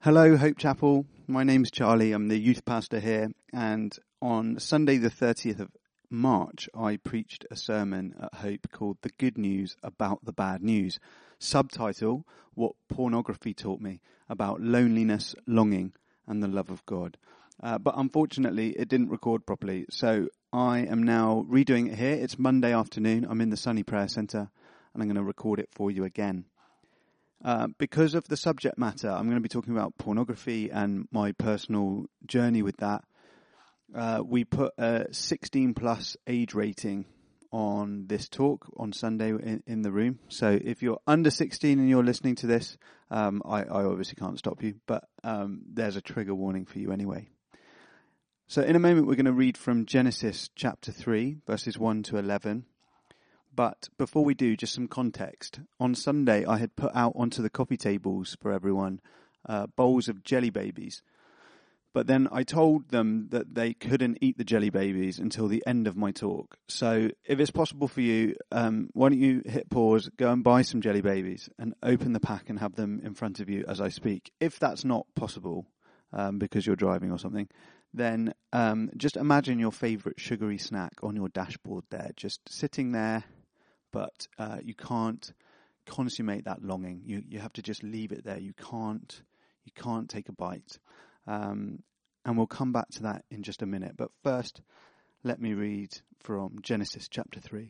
Hello, Hope Chapel. My name's Charlie. I'm the youth pastor here. And on Sunday, the 30th of March, I preached a sermon at Hope called The Good News About the Bad News. Subtitle, What Pornography Taught Me About Loneliness, Longing, and the Love of God. But unfortunately, it didn't record properly. So I am now redoing it here. It's Monday afternoon. I'm in the Sunny Prayer Centre, and I'm going to record it for you again. Because of the subject matter, I'm going to be talking about pornography and my personal journey with that. We put a 16 plus age rating on this talk on Sunday in the room. So if you're under 16 and you're listening to this, I obviously can't stop you, but there's a trigger warning for you anyway. So in a moment, we're going to read from Genesis chapter 3, verses 1 to 11. But before we do, just some context. On Sunday, I had put out onto the coffee tables for everyone bowls of jelly babies. But then I told them that they couldn't eat the jelly babies until the end of my talk. So if it's possible for you, why don't you hit pause, go and buy some jelly babies and open the pack and have them in front of you as I speak. If that's not possible because you're driving or something, then just imagine your favourite sugary snack on your dashboard there, just sitting there. But you can't consummate that longing. You have to just leave it there. You can't take a bite. And we'll come back to that in just a minute. But first, let me read from Genesis chapter 3.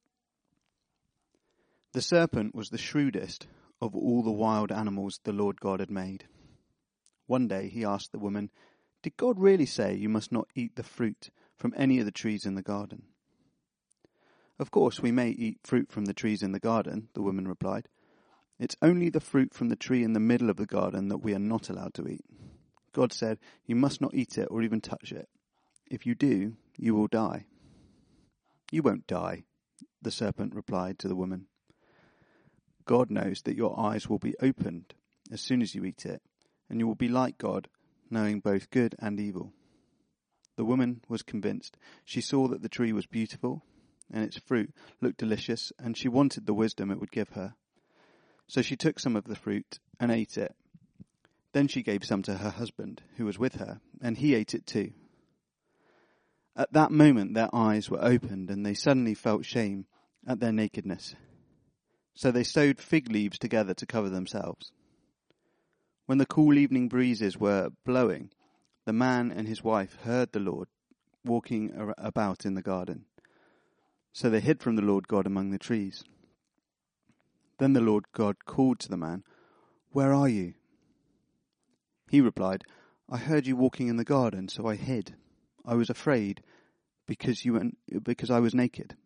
The serpent was the shrewdest of all the wild animals the Lord God had made. One day he asked the woman, "Did God really say you must not eat the fruit from any of the trees in the garden?" "Of course we may eat fruit from the trees in the garden," the woman replied. "It's only the fruit from the tree in the middle of the garden that we are not allowed to eat. God said, you must not eat it or even touch it. If you do, you will die." "You won't die," the serpent replied to the woman. "God knows that your eyes will be opened as soon as you eat it, and you will be like God, knowing both good and evil." The woman was convinced. She saw that the tree was beautiful, and its fruit looked delicious, and she wanted the wisdom it would give her. So she took some of the fruit and ate it. Then she gave some to her husband, who was with her, and he ate it too. At that moment their eyes were opened, and they suddenly felt shame at their nakedness. So they sewed fig leaves together to cover themselves. When the cool evening breezes were blowing, the man and his wife heard the Lord walking about in the garden. So they hid from the Lord God among the trees. Then the Lord God called to the man, "Where are you?" He replied, "I heard you walking in the garden, so I hid. I was afraid because I was naked."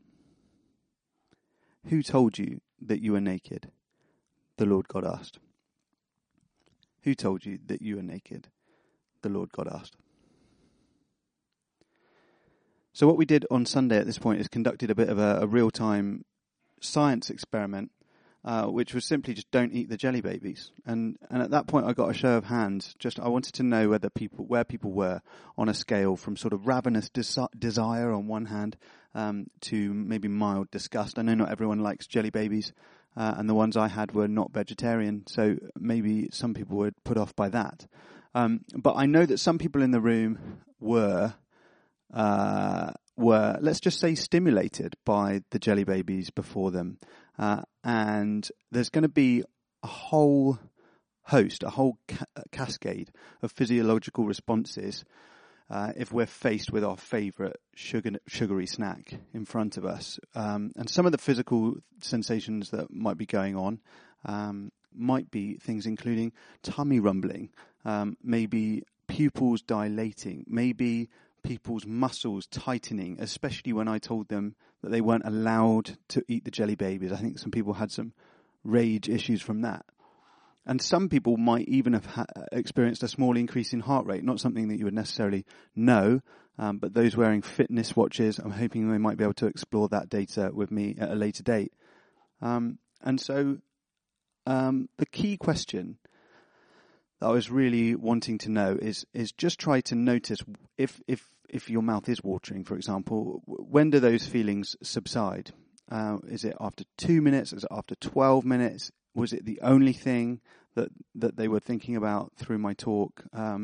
"Who told you that you were naked?" the Lord God asked. "Who told you that you were naked?" the Lord God asked. So what we did on Sunday at this point is conducted a bit of a real-time science experiment, which was simply just don't eat the jelly babies. And at that point I got a show of hands. I wanted to know where people were on a scale from sort of ravenous desire on one hand to maybe mild disgust. I know not everyone likes jelly babies, and the ones I had were not vegetarian, so maybe some people were put off by that. But I know that some people in the room were, let's just say, stimulated by the jelly babies before them. And there's going to be a whole cascade of physiological responses if we're faced with our favourite sugary snack in front of us. And some of the physical sensations that might be going on might be things including tummy rumbling, maybe pupils dilating, maybe people's muscles tightening, especially when I told them that they weren't allowed to eat the jelly babies. I think some people had some rage issues from that. And some people might even have experienced a small increase in heart rate, not something that you would necessarily know, but those wearing fitness watches, I'm hoping they might be able to explore that data with me at a later date. And so the key question that I was really wanting to know is just try to notice if your mouth is watering, for example, when do those feelings subside? Is it after 2 minutes? Is it after 12 minutes? Was it the only thing that they were thinking about through my talk,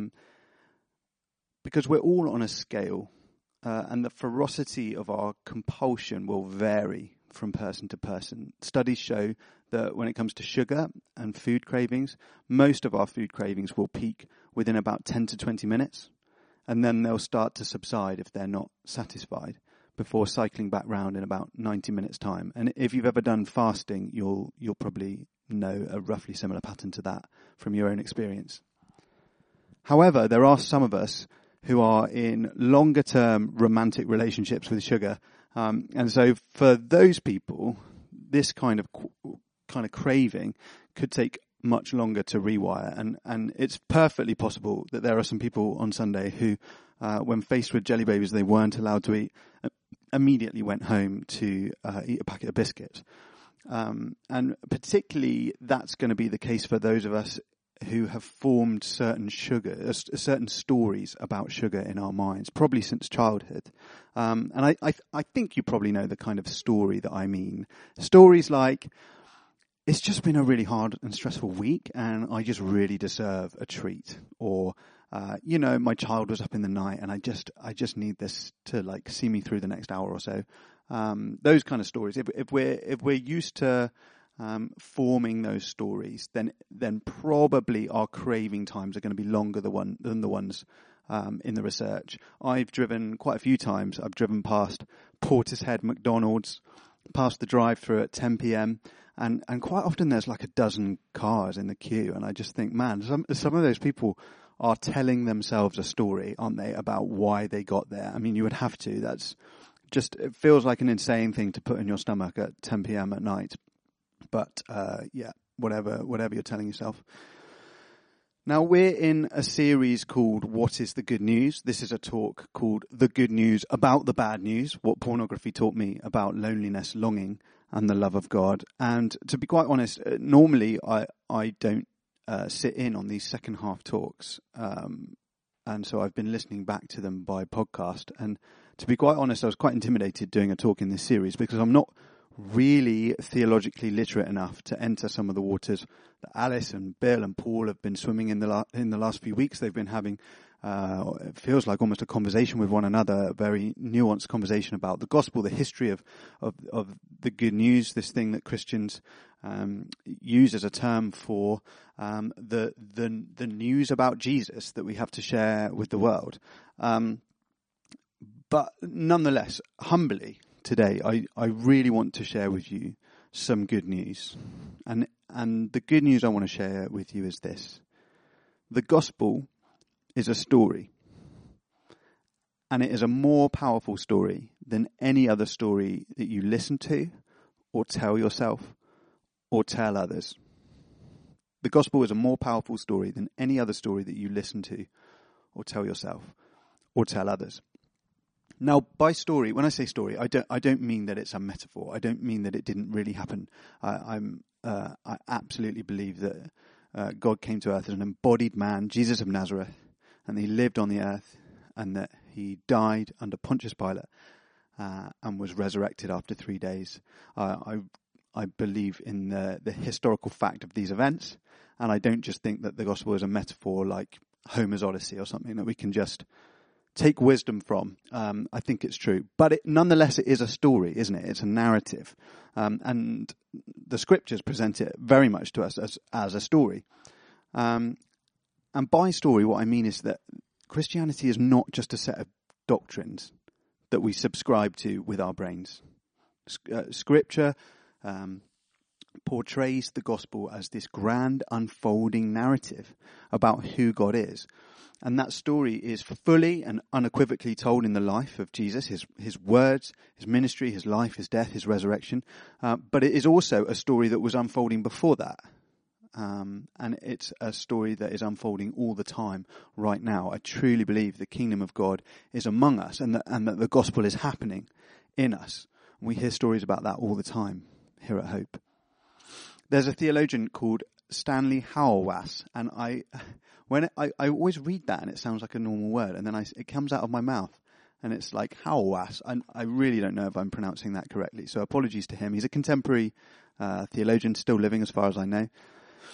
because we're all on a scale, and the ferocity of our compulsion will vary from person to person. Studies show that when it comes to sugar and food cravings, most of our food cravings will peak within about 10 to 20 minutes, and then they'll start to subside if they're not satisfied, before cycling back round in about 90 minutes' time. And if you've ever done fasting, you'll probably know a roughly similar pattern to that from your own experience. However, there are some of us who are in longer-term romantic relationships with sugar, and so for those people, this kind of craving could take much longer to rewire, and it's perfectly possible that there are some people on Sunday who, when faced with jelly babies they weren't allowed to eat, immediately went home to eat a packet of biscuits. And particularly that's going to be the case for those of us who have formed certain stories about sugar in our minds, probably since childhood. And I think you probably know the kind of story that I mean. Stories like, it's just been a really hard and stressful week and I just really deserve a treat. Or, my child was up in the night and I just need this to see me through the next hour or so. Those kind of stories. If we're used to forming those stories, then probably our craving times are going to be longer than the ones in the research. I've driven quite a few times. I've driven past Portishead McDonald's, past the drive-through at 10 p.m. and quite often there's like a dozen cars in the queue, and I just think, man, some of those people are telling themselves a story, aren't they, about why they got there? I mean, you would have to. It feels like an insane thing to put in your stomach at 10 p.m. at night. But, whatever you're telling yourself. Now, we're in a series called What is the Good News? This is a talk called The Good News About the Bad News, What Pornography Taught Me About Loneliness, Longing, and the Love of God. And to be quite honest, normally I don't sit in on these second half talks. And so I've been listening back to them by podcast. And to be quite honest, I was quite intimidated doing a talk in this series because I'm not really theologically literate enough to enter some of the waters that Alice and Bill and Paul have been swimming in the last few weeks. They've been having, it feels like almost a conversation with one another, a very nuanced conversation about the gospel, the history of the good news, this thing that Christians use as a term for the news about Jesus that we have to share with the world. But nonetheless, humbly, today, I really want to share with you some good news. And the good news I want to share with you is this. The gospel is a story. And it is a more powerful story than any other story that you listen to or tell yourself or tell others. The gospel is a more powerful story than any other story that you listen to or tell yourself or tell others. Now, by story, when I say story, I don't mean that it's a metaphor. I don't mean that it didn't really happen. I absolutely believe that God came to earth as an embodied man, Jesus of Nazareth, and he lived on the earth, and that he died under Pontius Pilate and was resurrected after 3 days. I believe in the historical fact of these events, and I don't just think that the gospel is a metaphor like Homer's Odyssey or something that we can just take wisdom from. I think it's true. But nonetheless, it is a story, isn't it? It's a narrative. And the scriptures present it very much to us as a story. And by story, what I mean is that Christianity is not just a set of doctrines that we subscribe to with our brains. Scripture portrays the gospel as this grand unfolding narrative about who God is. And that story is fully and unequivocally told in the life of Jesus, his words, his ministry, his life, his death, his resurrection. But it is also a story that was unfolding before that. And it's a story that is unfolding all the time right now. I truly believe the kingdom of God is among us and that the gospel is happening in us. We hear stories about that all the time here at Hope. There's a theologian called Stanley Hauerwas, and I always read that and it sounds like a normal word, and then it comes out of my mouth and it's like Hauerwas, and I really don't know if I'm pronouncing that correctly, so apologies to him. He's a contemporary theologian, still living as far as I know.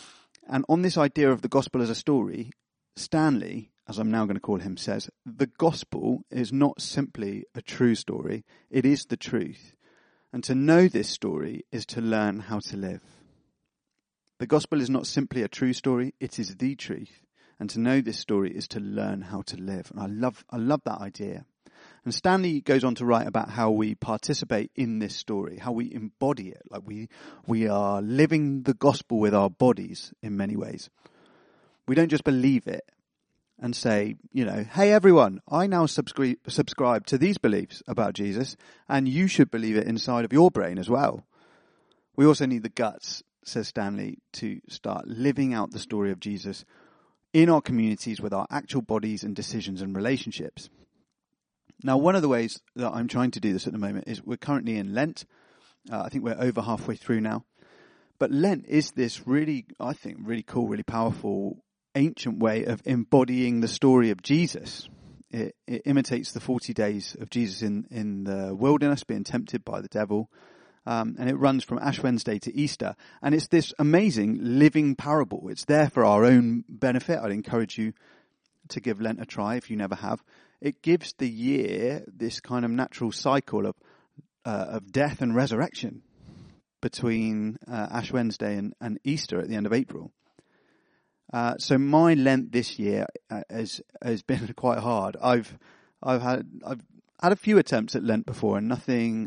And on this idea of the gospel as a story, Stanley, as I'm now going to call him, says, the gospel is not simply a true story, it is the truth. And to know this story is to learn how to live. The gospel is not simply a true story, it is the truth. And to know this story is to learn how to live. And I love that idea. And Stanley goes on to write about how we participate in this story, how we embody it. Like we are living the gospel with our bodies in many ways. We don't just believe it and say, hey everyone, I now subscribe to these beliefs about Jesus, and you should believe it inside of your brain as well. We also need the guts, says Stanley, to start living out the story of Jesus in our communities with our actual bodies and decisions and relationships. Now, one of the ways that I'm trying to do this at the moment is we're currently in Lent. I think we're over halfway through now. But Lent is this really, I think, really cool, really powerful, ancient way of embodying the story of Jesus. It imitates the 40 days of Jesus in the wilderness, being tempted by the devil. And it runs from Ash Wednesday to Easter. And it's this amazing living parable. It's there for our own benefit. I'd encourage you to give Lent a try if you never have. It gives the year this kind of natural cycle of death and resurrection between Ash Wednesday and Easter at the end of April. So my Lent this year has been quite hard. I've had a few attempts at Lent before, and nothing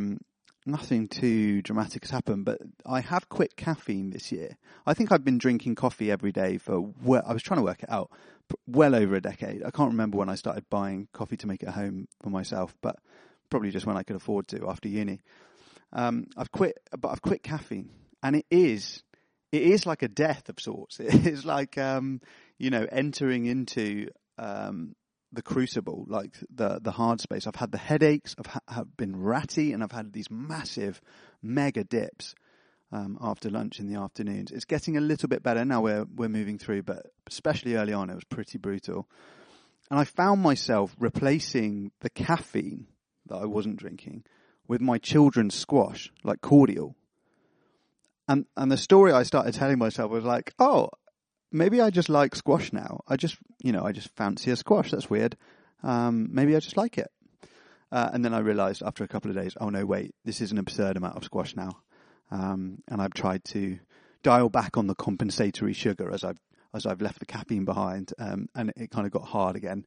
too dramatic has happened. But I have quit caffeine this year. I think I've been drinking coffee every day I was trying to work it out, well over a decade. I can't remember when I started buying coffee to make it home for myself, but probably just when I could afford to after uni. I've quit caffeine, and it is like a death of sorts. It is like entering into the crucible, like the hard space. I've had the headaches, I've been ratty, and I've had these massive mega dips after lunch in the afternoons. It's getting a little bit better now. We're moving through, but especially early on, it was pretty brutal. And I found myself replacing the caffeine that I wasn't drinking with my children's squash, like cordial. And the story I started telling myself was like, oh, maybe I just like squash now. I just fancy a squash. That's weird. Maybe I just like it. And then I realized after a couple of days, oh no, wait, this is an absurd amount of squash now. And I've tried to dial back on the compensatory sugar as I've left the caffeine behind. And it kind of got hard again.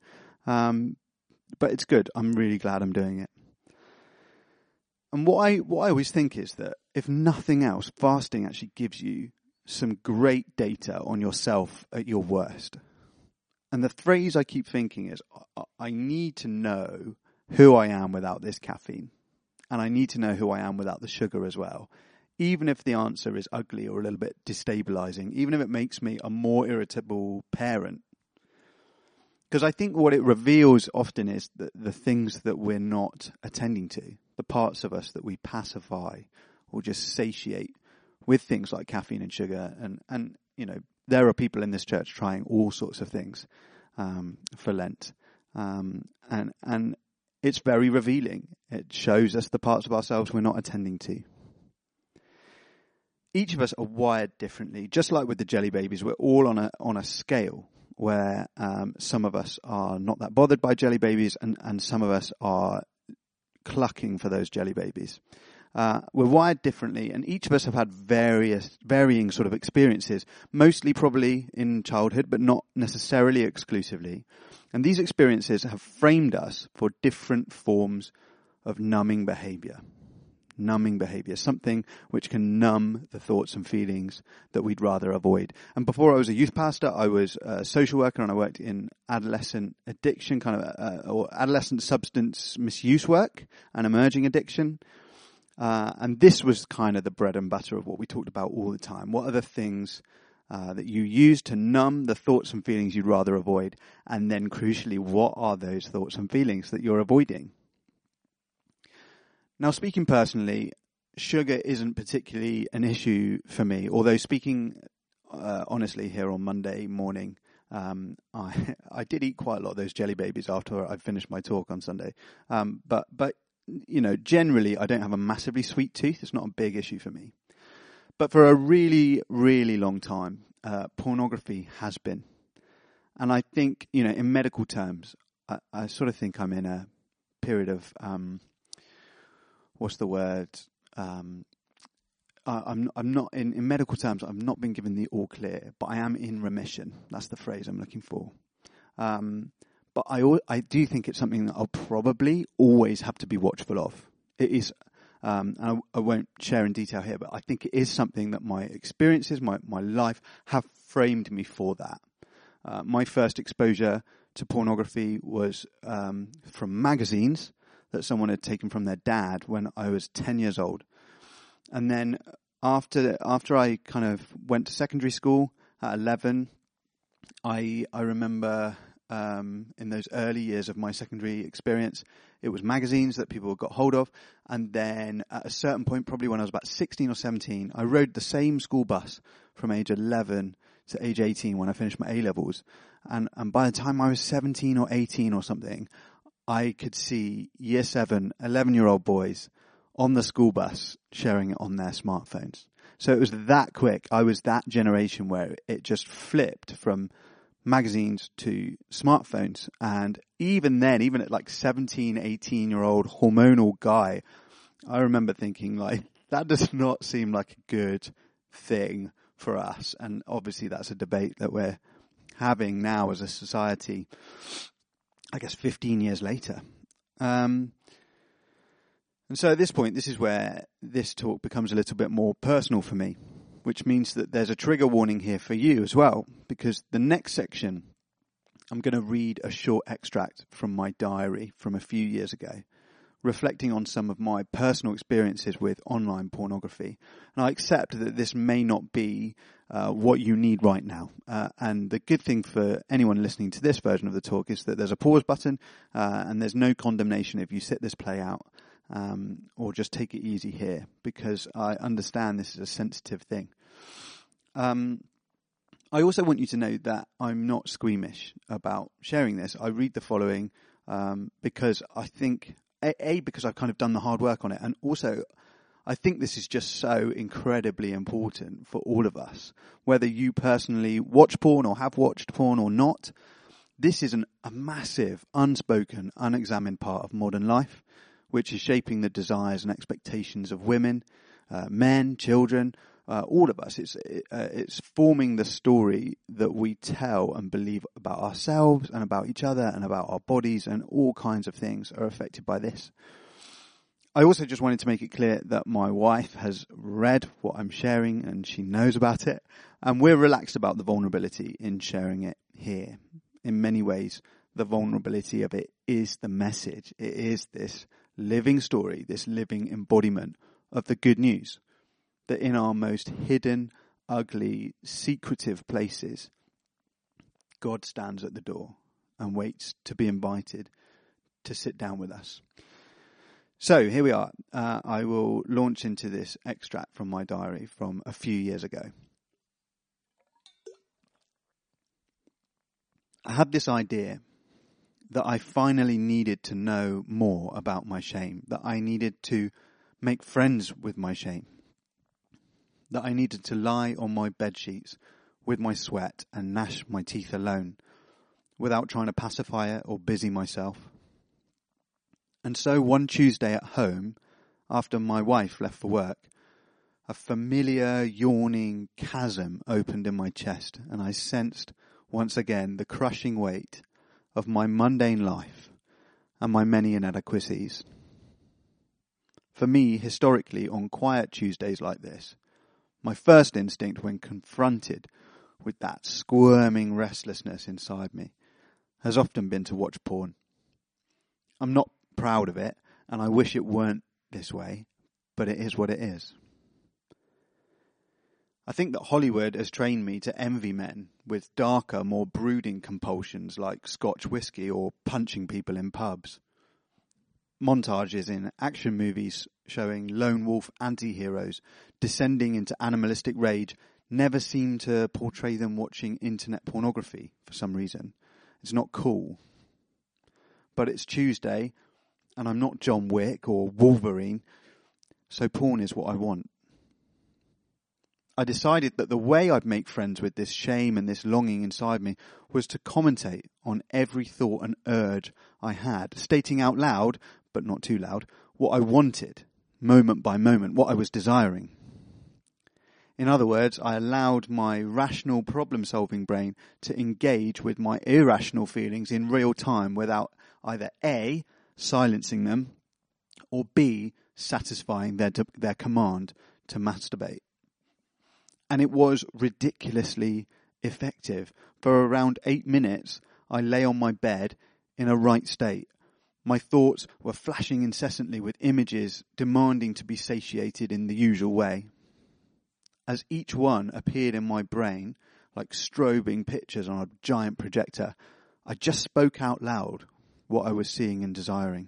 But it's good. I'm really glad I'm doing it. And what I always think is that if nothing else, fasting actually gives you some great data on yourself at your worst. And the phrase I keep thinking is, I need to know who I am without this caffeine. And I need to know who I am without the sugar as well. Even if the answer is ugly or a little bit destabilizing, even if it makes me a more irritable parent. Because I think what it reveals often is that the things that we're not attending to, the parts of us that we pacify or just satiate with things like caffeine and sugar. And there are people in this church trying all sorts of things for Lent. And it's very revealing. It shows us the parts of ourselves we're not attending to. Each of us are wired differently. Just like with the jelly babies, we're all on a scale where some of us are not that bothered by jelly babies and some of us are clucking for those jelly babies. We're wired differently, and each of us have had varying sort of experiences, mostly probably in childhood, but not necessarily exclusively. And these experiences have framed us for different forms of numbing behavior. Numbing behavior, something which can numb the thoughts and feelings that we'd rather avoid. And before I was a youth pastor, I was a social worker, and I worked in adolescent addiction, or adolescent substance misuse work and emerging addiction. And this was kind of the bread and butter of what we talked about all the time. What are the things that you use to numb the thoughts and feelings you'd rather avoid? And then crucially, what are those thoughts and feelings that you're avoiding? Now, speaking personally, sugar isn't particularly an issue for me, although speaking honestly here on Monday morning, I did eat quite a lot of those jelly babies after I finished my talk on Sunday. But generally I don't have a massively sweet tooth. It's not a big issue for me. But for a really, really long time, pornography has been. And I think, in medical terms, I sort of think I'm in a period of, what's the word? I'm not in medical terms. I've not been given the all clear, but I am in remission. That's the phrase I'm looking for. But I do think it's something that I'll probably always have to be watchful of. It is, and I won't share in detail here, but I think it is something that my experiences, my life have framed me for that. My first exposure to pornography was from magazines that someone had taken from their dad when I was 10 years old. And then after I kind of went to secondary school at 11, I remember in those early years of my secondary experience, it was magazines that people got hold of. And then at a certain point, probably when I was about 16 or 17, I rode the same school bus from age 11 to age 18 when I finished my A-levels. And by the time I was 17 or 18 or something, I could see year 7, 11-year-old boys on the school bus sharing it on their smartphones. So it was that quick. I was that generation where it just flipped from magazines to smartphones. And even then, even at like 17, 18-year-old hormonal guy, I remember thinking like, that does not seem like a good thing for us. And obviously that's a debate that we're having now as a society, I guess 15 years later. And so at this point, this is where this talk becomes a little bit more personal for me, which means that there's a trigger warning here for you as well, because the next section, I'm going to read a short extract from my diary from a few years ago, reflecting on some of my personal experiences with online pornography. And I accept that this may not be what you need right now. And the good thing for anyone listening to this version of the talk is that there's a pause button and there's no condemnation if you sit this play out or just take it easy here, because I understand this is a sensitive thing. I also want you to know that I'm not squeamish about sharing this. I read the following because I think, because I've kind of done the hard work on it, and also I think this is just so incredibly important for all of us. Whether you personally watch porn or have watched porn or not, this is a massive, unspoken, unexamined part of modern life, which is shaping the desires and expectations of women, men, children, all of us. It's forming the story that we tell and believe about ourselves and about each other and about our bodies, and all kinds of things are affected by this. I also just wanted to make it clear that my wife has read what I'm sharing and she knows about it, and we're relaxed about the vulnerability in sharing it here. In many ways, the vulnerability of it is the message. It is this living story, this living embodiment of the good news, that in our most hidden, ugly, secretive places, God stands at the door and waits to be invited to sit down with us. So here we are. I will launch into this extract from my diary from a few years ago. I had this idea that I finally needed to know more about my shame, that I needed to make friends with my shame, that I needed to lie on my bedsheets with my sweat and gnash my teeth alone, without trying to pacify it or busy myself. And so one Tuesday at home, after my wife left for work, a familiar yawning chasm opened in my chest, and I sensed once again the crushing weight of my mundane life and my many inadequacies. For me, historically, on quiet Tuesdays like this, my first instinct when confronted with that squirming restlessness inside me has often been to watch porn. I'm not proud of it, and I wish it weren't this way, but it is what it is. I think that Hollywood has trained me to envy men with darker, more brooding compulsions like Scotch whiskey or punching people in pubs. Montages in action movies showing lone wolf anti-heroes descending into animalistic rage never seem to portray them watching internet pornography for some reason. It's not cool. But it's Tuesday, and I'm not John Wick or Wolverine, so porn is what I want. I decided that the way I'd make friends with this shame and this longing inside me was to commentate on every thought and urge I had, stating out loud, but not too loud, what I wanted, moment by moment, what I was desiring. In other words, I allowed my rational problem-solving brain to engage with my irrational feelings in real time without either A, silencing them, or B, satisfying their command to masturbate. And it was ridiculously effective. For around 8 minutes, I lay on my bed in a right state. My thoughts were flashing incessantly with images demanding to be satiated in the usual way. As each one appeared in my brain, like strobing pictures on a giant projector, I just spoke out loud what I was seeing and desiring.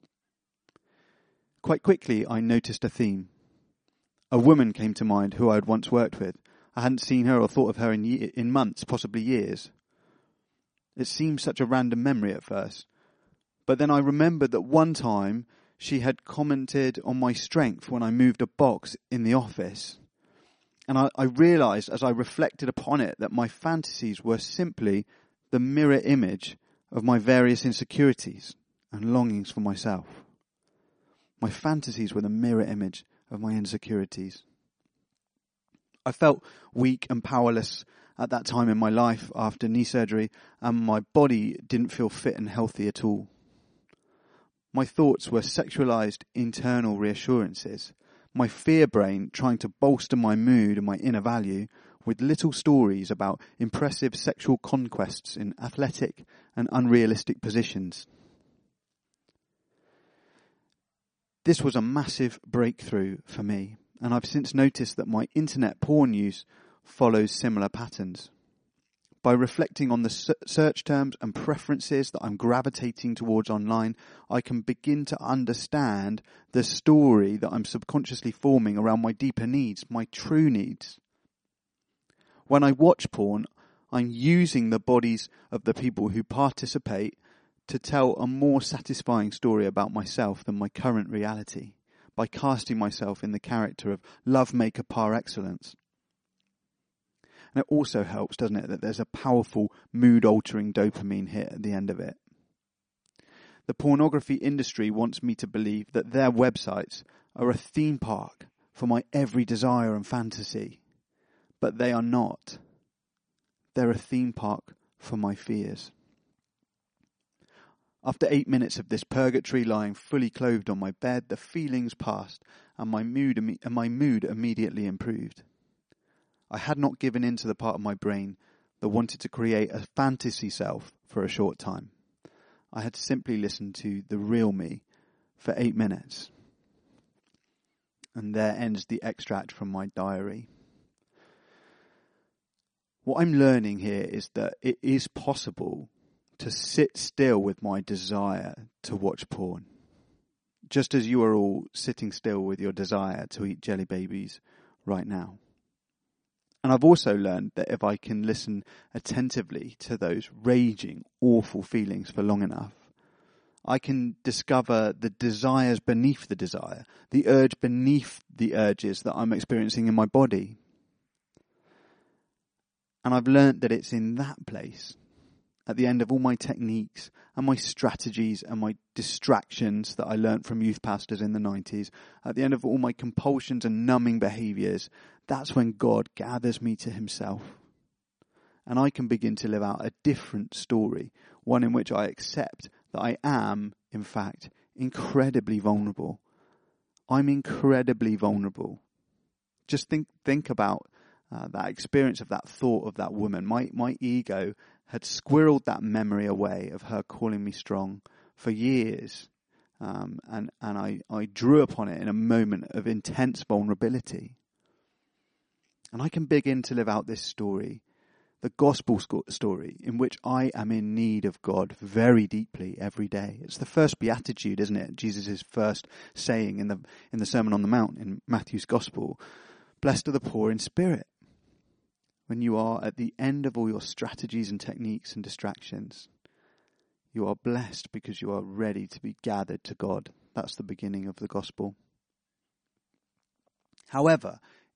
Quite quickly, I noticed a theme. A woman came to mind who I had once worked with. I hadn't seen her or thought of her in months, possibly years. It seemed such a random memory at first. But then I remembered that one time she had commented on my strength when I moved a box in the office. And I realised as I reflected upon it that my fantasies were simply the mirror image of my various insecurities and longings for myself. My fantasies were the mirror image of my insecurities. I felt weak and powerless at that time in my life after knee surgery, and my body didn't feel fit and healthy at all. My thoughts were sexualized internal reassurances, my fear brain trying to bolster my mood and my inner value with little stories about impressive sexual conquests in athletic and unrealistic positions. This was a massive breakthrough for me, and I've since noticed that my internet porn use follows similar patterns. By reflecting on the search terms and preferences that I'm gravitating towards online, I can begin to understand the story that I'm subconsciously forming around my deeper needs, my true needs. When I watch porn, I'm using the bodies of the people who participate to tell a more satisfying story about myself than my current reality, by casting myself in the character of lovemaker par excellence. And it also helps, doesn't it, that there's a powerful mood-altering dopamine hit at the end of it. The pornography industry wants me to believe that their websites are a theme park for my every desire and fantasy. But they are not. They're a theme park for my fears. After 8 minutes of this purgatory lying fully clothed on my bed, the feelings passed and my mood immediately improved. I had not given in to the part of my brain that wanted to create a fantasy self for a short time. I had simply listened to the real me for 8 minutes. And there ends the extract from my diary. What I'm learning here is that it is possible to sit still with my desire to watch porn, just as you are all sitting still with your desire to eat jelly babies right now. And I've also learned that if I can listen attentively to those raging, awful feelings for long enough, I can discover the desires beneath the desire, the urge beneath the urges that I'm experiencing in my body. And I've learned that it's in that place, at the end of all my techniques and my strategies and my distractions that I learnt from youth pastors in the 90s, at the end of all my compulsions and numbing behaviours, that's when God gathers me to himself. And I can begin to live out a different story, one in which I accept that I am, in fact, incredibly vulnerable. I'm incredibly vulnerable. Just think about that experience of that thought of that woman. My ego had squirreled that memory away of her calling me strong for years. And I drew upon it in a moment of intense vulnerability. And I can begin to live out this story, the gospel story, in which I am in need of God very deeply every day. It's the first beatitude, isn't it? Jesus' first saying in the Sermon on the Mount in Matthew's Gospel. Blessed are the poor in spirit. When you are at the end of all your strategies and techniques and distractions, you are blessed because you are ready to be gathered to God. That's the beginning of the gospel. However,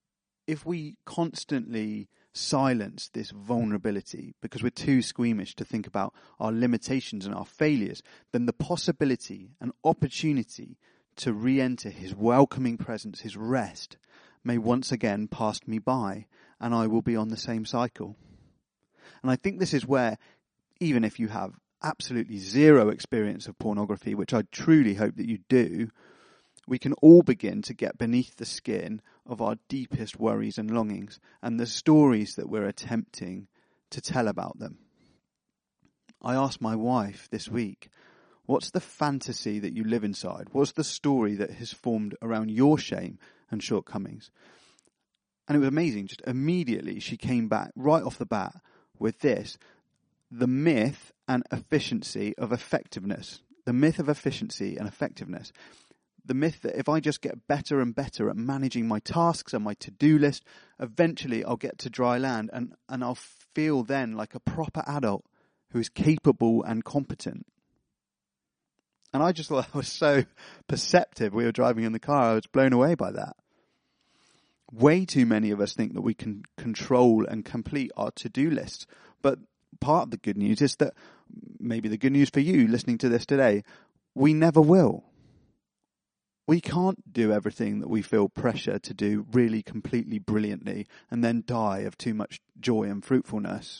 if we constantly silence this vulnerability because we're too squeamish to think about our limitations and our failures, then the possibility and opportunity to re-enter his welcoming presence, his rest, may once again pass me by, and I will be on the same cycle. And I think this is where, even if you have absolutely zero experience of pornography, which I truly hope that you do, we can all begin to get beneath the skin of our deepest worries and longings and the stories that we're attempting to tell about them. I asked my wife this week, what's the fantasy that you live inside? What's the story that has formed around your shame and shortcomings? And it was amazing. Just immediately she came back right off the bat with this: the myth and efficiency of effectiveness. The myth of efficiency and effectiveness. The myth that if I just get better and better at managing my tasks and my to-do list, eventually I'll get to dry land and I'll feel then like a proper adult who is capable and competent. And I just thought that was so perceptive. We were driving in the car. I was blown away by that. Way too many of us think that we can control and complete our to-do lists. But part of the good news is that, maybe the good news for you listening to this today, we never will. We can't do everything that we feel pressure to do really completely brilliantly and then die of too much joy and fruitfulness.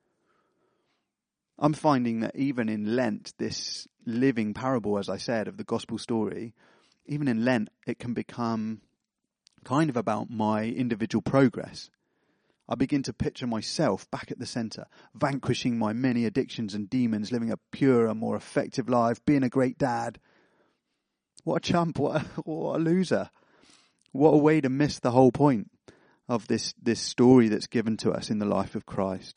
I'm finding that even in Lent, this living parable, as I said, of the gospel story, even in Lent, it can become kind of about my individual progress. I begin to picture myself back at the centre, vanquishing my many addictions and demons, living a purer, more effective life, being a great dad. What a chump, what a loser. What a way to miss the whole point of this story that's given to us in the life of Christ.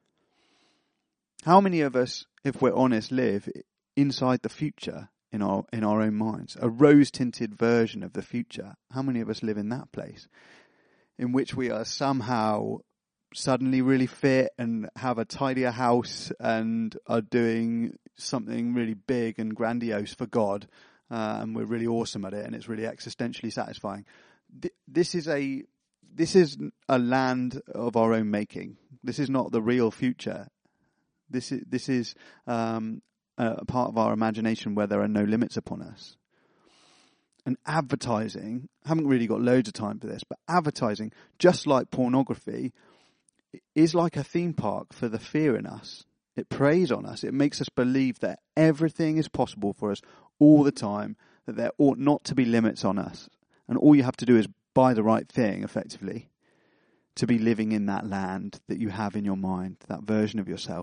How many of us, if we're honest, live inside the future in our own minds? A rose-tinted version of the future. How many of us live in that place in which we are somehow suddenly really fit and have a tidier house and are doing something really big and grandiose for God, and we're really awesome at it and it's really existentially satisfying? This is a land of our own making. This is not the real future. This is a part of our imagination where there are no limits upon us. And advertising, I haven't really got loads of time for this, but advertising, just like pornography, is like a theme park for the fear in us. It preys on us. It makes us believe that everything is possible for us all the time, that there ought not to be limits on us. And all you have to do is buy the right thing, effectively, to be living in that land that you have in your mind, that version of yourself.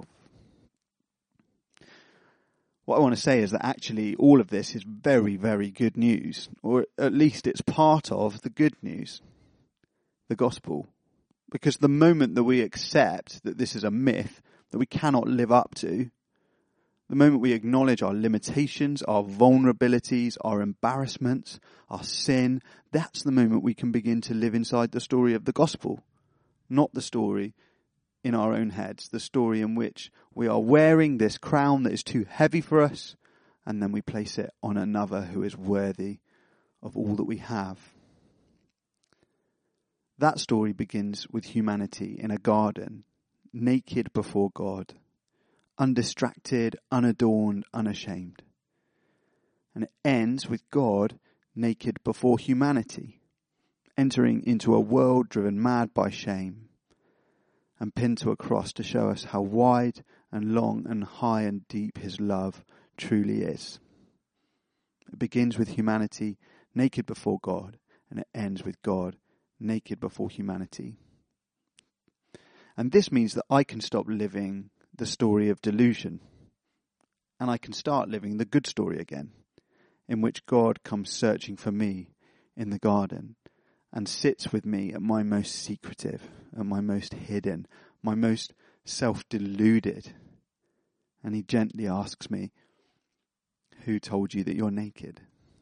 What I want to say is that actually all of this is very, very good news, or at least it's part of the good news, the gospel. Because the moment that we accept that this is a myth that we cannot live up to, the moment we acknowledge our limitations, our vulnerabilities, our embarrassments, our sin, that's the moment we can begin to live inside the story of the gospel, not the story in our own heads, the story in which we are wearing this crown that is too heavy for us, and then we place it on another who is worthy of all that we have. That story begins with humanity in a garden, naked before God, undistracted, unadorned, unashamed. And it ends with God naked before humanity, entering into a world driven mad by shame, and pinned to a cross to show us how wide and long and high and deep his love truly is. It begins with humanity naked before God, and it ends with God naked before humanity. And this means that I can stop living the story of delusion, and I can start living the good story again, in which God comes searching for me in the garden and sits with me at my most secretive, at my most hidden, my most self-deluded. And he gently asks me, who told you that you're naked?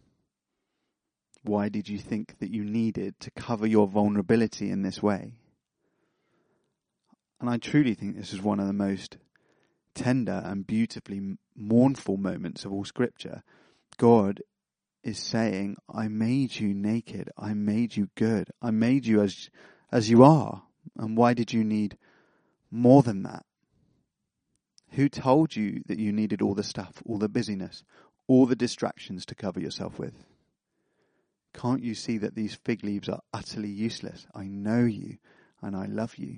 Why did you think that you needed to cover your vulnerability in this way? And I truly think this is one of the most tender and beautifully mournful moments of all Scripture. God is saying, I made you naked. I made you good. I made you as as you are? And why did you need more than that? Who told you that you needed all the stuff, all the busyness, all the distractions to cover yourself with? Can't you see that these fig leaves are utterly useless? I know you and I love you.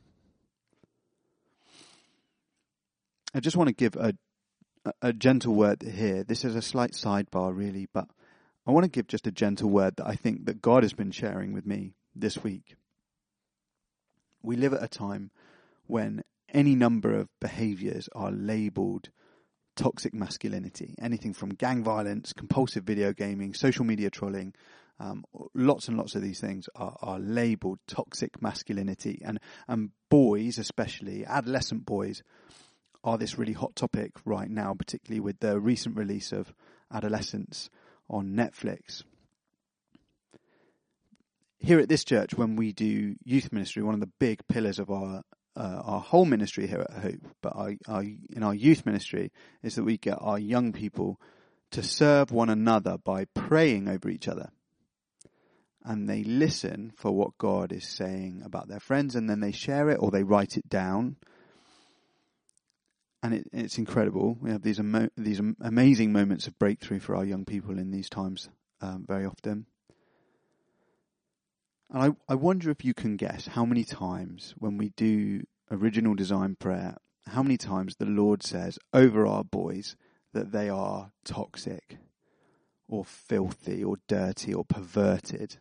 I just want to give a gentle word here. This is a slight sidebar really, but I want to give just a gentle word that I think that God has been sharing with me this week. We live at a time when any number of behaviours are labelled toxic masculinity. Anything from gang violence, compulsive video gaming, social media trolling, lots and lots of these things are labelled toxic masculinity. And boys, especially adolescent boys, are this really hot topic right now, particularly with the recent release of Adolescence on Netflix. Here at this church, when we do youth ministry, one of the big pillars of our whole ministry here at Hope, but in our youth ministry, is that we get our young people to serve one another by praying over each other. And they listen for what God is saying about their friends, and then they share it or they write it down. And it's incredible. We have these amazing moments of breakthrough for our young people in these times very often. And I wonder if you can guess how many times when we do original design prayer, how many times the Lord says over our boys that they are toxic or filthy or dirty or perverted.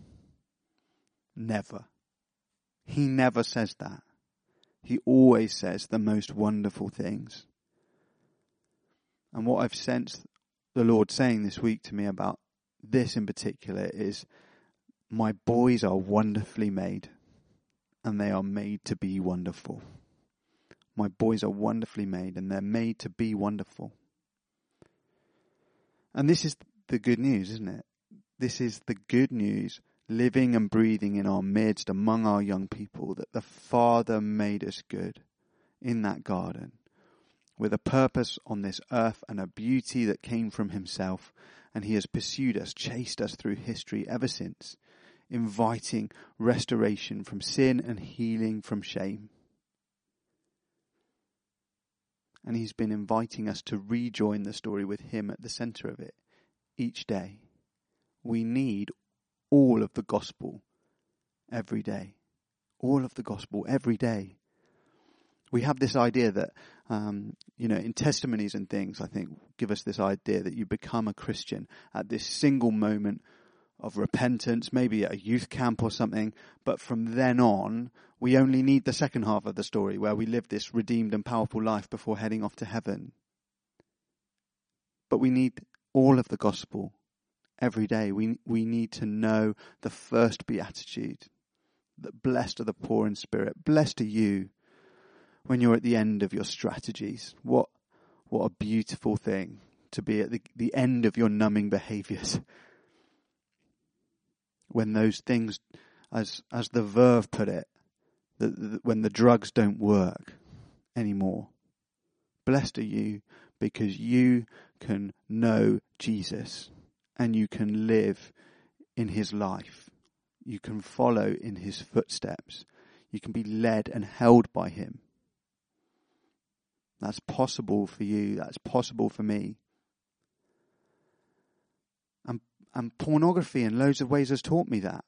Never. He never says that. He always says the most wonderful things. And what I've sensed the Lord saying this week to me about this in particular is, my boys are wonderfully made, and they are made to be wonderful. My boys are wonderfully made, and they're made to be wonderful. And this is the good news, isn't it? This is the good news living and breathing in our midst among our young people, that the Father made us good in that garden with a purpose on this earth and a beauty that came from himself, and he has pursued us, chased us through history ever since, inviting restoration from sin and healing from shame. And he's been inviting us to rejoin the story with him at the centre of it each day. We need all of the gospel every day. All of the gospel every day. We have this idea that, in testimonies and things, I think, give us this idea that you become a Christian at this single moment of repentance, maybe at a youth camp or something, but from then on, we only need the second half of the story where we live this redeemed and powerful life before heading off to heaven. But we need all of the gospel every day. We need to know the first beatitude, that blessed are the poor in spirit, blessed are you when you're at the end of your strategies. What a beautiful thing to be at the end of your numbing behaviours. When those things, as the Verve put it, when the drugs don't work anymore. Blessed are you because you can know Jesus and you can live in his life. You can follow in his footsteps. You can be led and held by him. That's possible for you. That's possible for me. And pornography in loads of ways has taught me that.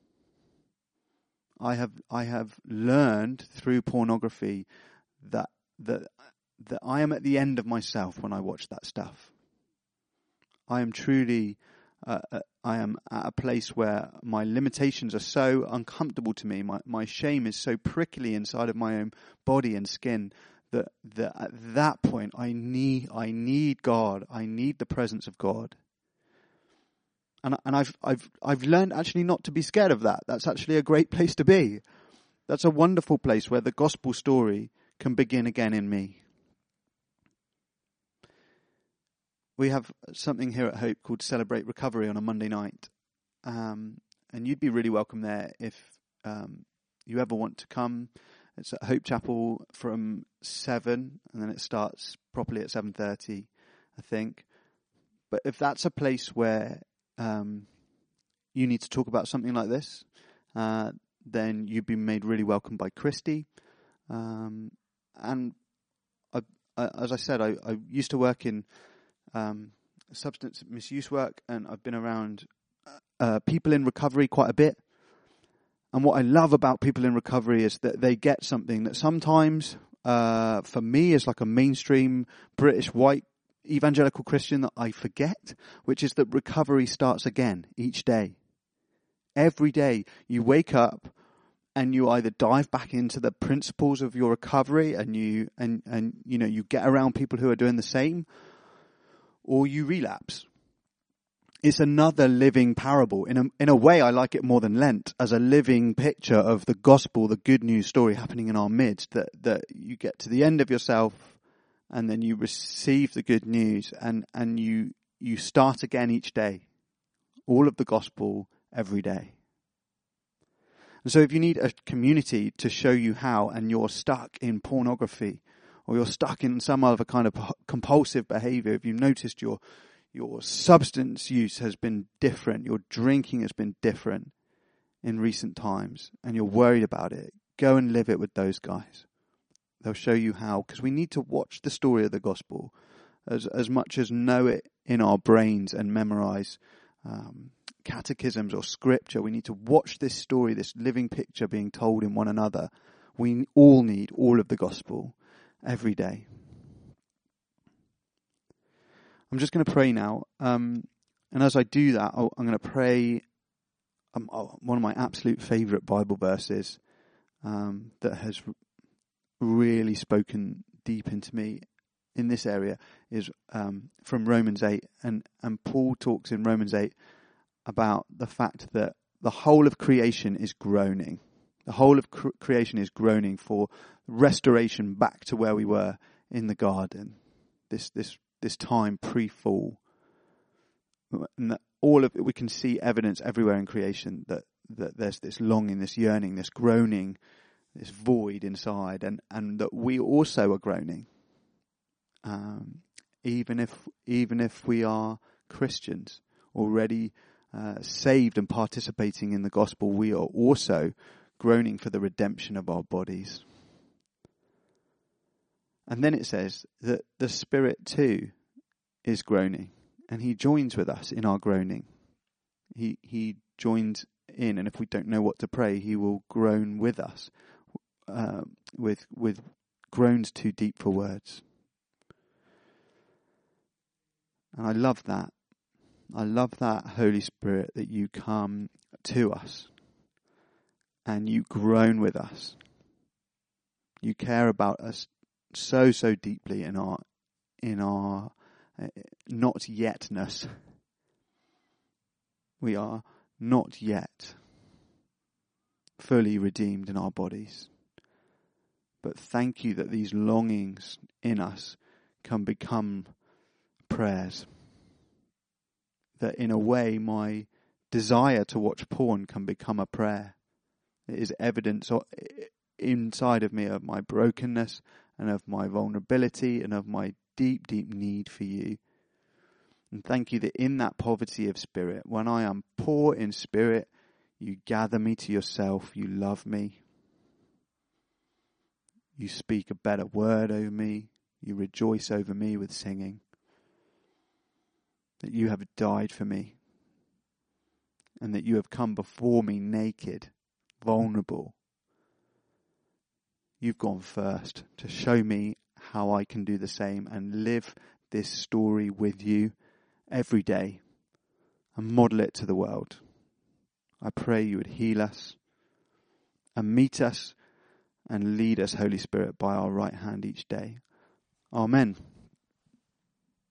I have learned through pornography that I am at the end of myself when I watch that stuff. I am truly, I am at a place where my limitations are so uncomfortable to me. My shame is so prickly inside of my own body and skin that at that point I need God. I need the presence of God. And I've learned actually not to be scared of that. That's actually a great place to be. That's a wonderful place where the gospel story can begin again in me. We have something here at Hope called Celebrate Recovery on a Monday night. And you'd be really welcome there if you ever want to come. It's at Hope Chapel from 7, and then it starts properly at 7:30, I think. But if that's a place where you need to talk about something like this, then you've been made really welcome by Christy. And as I said, I used to work in substance misuse work, and I've been around people in recovery quite a bit. And what I love about people in recovery is that they get something that sometimes, for me, is like a mainstream British white evangelical Christian that I forget, which is that recovery starts again each day. Every day you wake up and you either dive back into the principles of your recovery and you get around people who are doing the same, or you relapse. It's another living parable. In a way, I like it more than Lent, as a living picture of the gospel, the good news story happening in our midst, that you get to the end of yourself and then you receive the good news and you start again each day. All of the gospel every day. And so if you need a community to show you how, and you're stuck in pornography or you're stuck in some other kind of compulsive behavior, if you've noticed your substance use has been different, your drinking has been different in recent times, and you're worried about it, go and live it with those guys. They'll show you how, because we need to watch the story of the gospel as much as know it in our brains and memorize catechisms or scripture. We need to watch this story, this living picture being told in one another. We all need all of the gospel every day. I'm just going to pray now. And as I do that, I'm going to pray one of my absolute favourite Bible verses that has really spoken deep into me in this area is from Romans 8. And Paul talks in Romans 8 about the fact that the whole of creation is groaning. The whole of creation is groaning for restoration back to where we were in the garden. This time pre-fall, and that all of it, we can see evidence everywhere in creation that there's this longing, this yearning, this groaning, this void inside, and that we also are groaning, even if we are Christians already saved and participating in the gospel. We are also groaning for the redemption of our bodies. And then it says that the Spirit too is groaning, and he joins with us in our groaning. He joins in, and if we don't know what to pray, he will groan with us, with groans too deep for words. And I love that. I love that, Holy Spirit, that you come to us and you groan with us. You care about us so deeply in our not yetness. We are not yet fully redeemed in our bodies. But thank you that these longings in us can become prayers. That in a way my desire to watch porn can become a prayer. It is evidence inside of me of my brokenness and of my vulnerability and of my deep need for you. And thank you that in that poverty of spirit, when I am poor in spirit, you gather me to yourself, you love me, you speak a better word over me, you rejoice over me with singing, that you have died for me, and that you have come before me naked, vulnerable. You've gone first to show me how I can do the same and live this story with you every day and model it to the world. I pray you would heal us and meet us and lead us, Holy Spirit, by our right hand each day. Amen.